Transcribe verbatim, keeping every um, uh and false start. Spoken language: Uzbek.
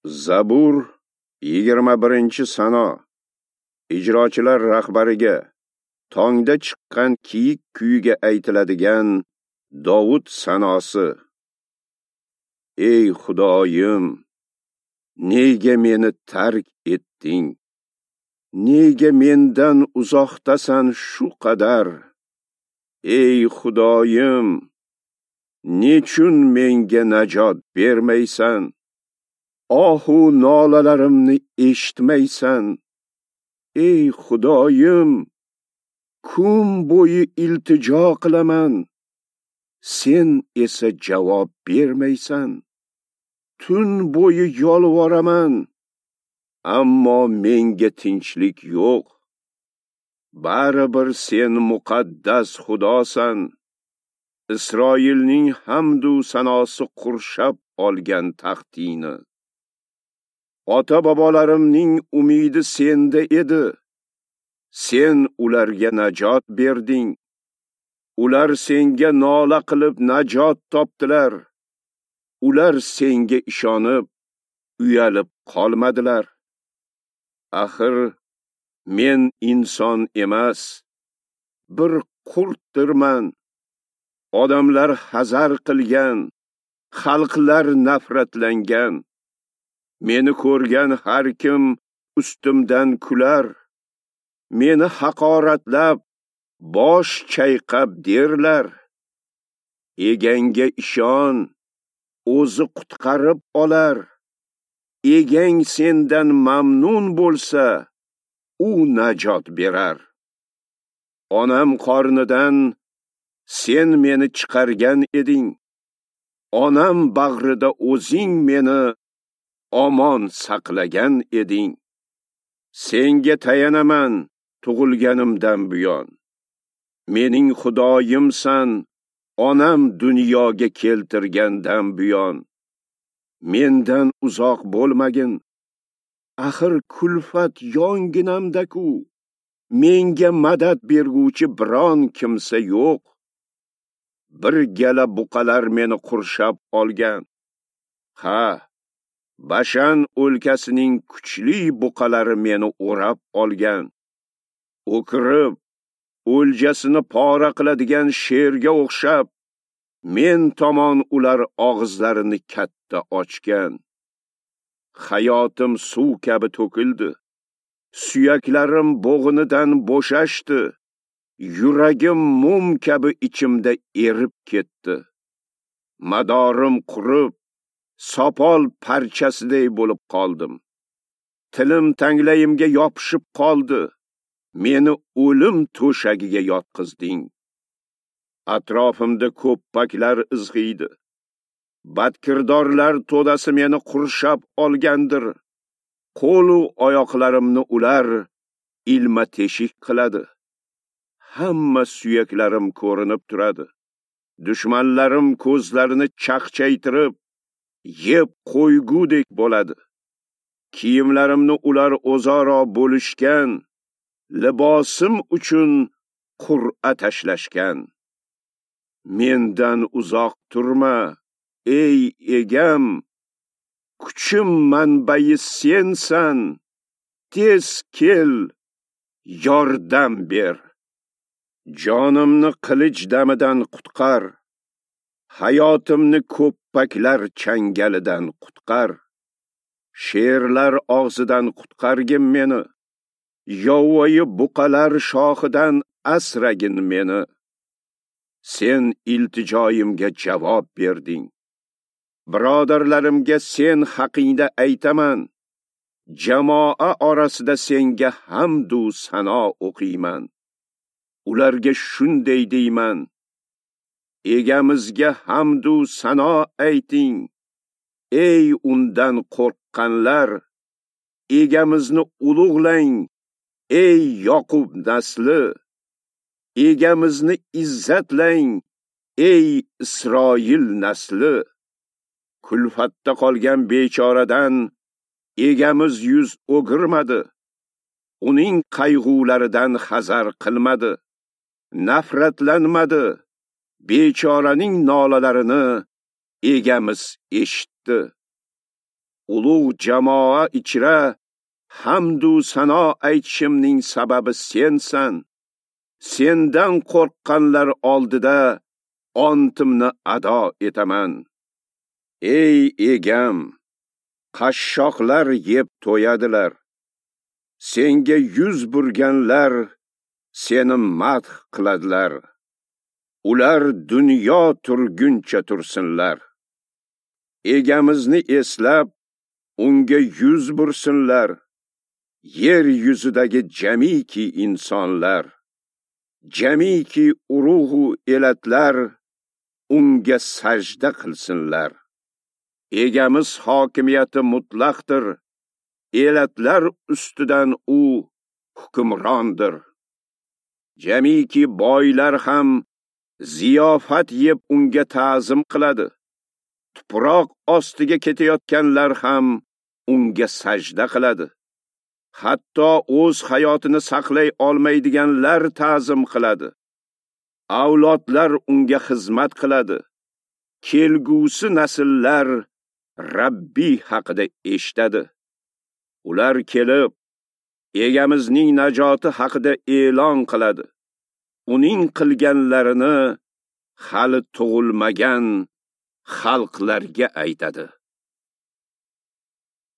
Zabur yigirma birinchi Sano. Ijrochilar rahbariga tongda chiqqan kiyik kuyiga aytiladigan Davud sanosi. Ey Xudoyim, nega meni tark etding? Nega mendan uzoqdasan shu qadar? Ey Xudoyim, nechun menga najot bermaysan? Ohu nolalarimni eshitmaysan? Ey Xudoyim, kun bo'yi iltijo qilaman, sen esa javob bermaysan. Tun bo'yi yolvoraman, ammo menga tinchlik yo'q. Baribir sen muqaddas Xudosan. Isroilning hamdu sanosi qurshab olgan taxtini. Ota-bobolarimning umidi senda edi. Sen ularga najot berding. Ular senga nola qilib najot topdilar. Ular senga ishonib, uyalib qolmadilar. Axir men inson emas, bir qurtdirman. Odamlar hazar qilgan, xalqlar nafratlangan. Meni ko'rgan har kim ustimdan kular. Meni haqoratlab, bosh chayqab derlar. Egangga ishon, o'zi qutqarib olar. Egang sendan mamnun bo'lsa, u najot berar. Onam qornidan sen meni chiqargan eding. Onam bag'rida o'zing meni omon saqlagan eding. Senga tayanaman tug'ilganimdan buyon. Mening Xudoyimsan, onam dunyoga keltirgandan buyon. Mendan uzoq bo'lmagin. Axir kulfat yonginamda-ku. Menga madad berguvchi biron kimsa yo'q. Bir gala buqalar meni qurshab olgan. Ha, Bashan o'lkasining kuchli buqalari meni o'rab olgan. O'kirib, o'ljasini pora qiladigan sherga o'xshab, men tomon ular og'izlarini katta ochgan. Hayotim suv kabi to'kildi. Suyaklarim bo'g'inidan bo'shashdi. Yuragim mum kabi ichimda erib ketdi. Madorim qurib, sopol parchasiday bo'lib qoldim. Tilim tanglayimga yopishib qoldi. Meni o'lim to'shagiga yotqizding. Atrofimda ko'ppaklar izg'iydi. Badkirdorlar to'dasi meni qurshab olgandir. Qo'lu oyoqlarimni ular ilma teshik qiladi. Hamma suyaklarim ko'rinib turadi. Dushmanlarim ko'zlarini chaqchaytirib, yeb qo'ygudek bo'ladi. Kiyimlarimni ular o'zaro bo'lishgan, libosim uchun qur'a tashlashgan. Mendan uzoq turma, ey egam. Kuchim manbai sensan. Tez kel, yordam ber. Jonimni qilich damidan qutqar. Hayotimni ko'ppaklar changalidan qutqar. Sherlar og'zidan qutqargin meni. Yovvoyi buqalar shoxidan asragin meni. Sen iltijoyimga javob berding. Birodarlarimga sen haqingda aytaman. Jamoa orasida senga hamdu sano o'qiyman. Ularga shunday deyman. Egamizga hamdu sano ayting. Ey undan qo'rqqanlar, egamizni ulug'lang. Ey Yoqub nasli, egamizni izzatlang. Ey Isroil nasli, kulfatda qolgan bechoradan egamiz yuz o'girmadi. Uning qayg'ularidan hazar qilmadi. Nafratlanmadi. Bechoraning nolalarini egamiz eshitdi. ulug' jamoa ichra hamdu sano aytishimning sababi sensan. Sendan qo'rqqanlar oldida ontimni ado etaman. Ey egam, qashshoqlar yeb to'yadilar. Senga yuz burganlar seni madh qiladilar. Ular dunyo turguncha tursinlar. Egamizni eslab unga yuz bursinlar. Yer yuzidagi jamiki insonlar, jamiki urug'u elatlar unga sajda qilsinlar. Egamiz hokimiyati mutlaqdir. Elatlar ustidan u hukmrondir. Jamiki boylar ham ziyofat yeb unga ta'zim qiladi. Tuproq ostiga ketayotganlar ham unga sajda qiladi. Hatto o'z hayotini saqlay olmaydiganlar ta'zim qiladi. Avlodlar unga xizmat qiladi. Kelgusi nasllar Rabbi haqida eshitadi. Ular kelib, egamizning najoti haqida e'lon qiladi. Uning qilganlarini hali tug'ilmagan xalqlarga aytadi.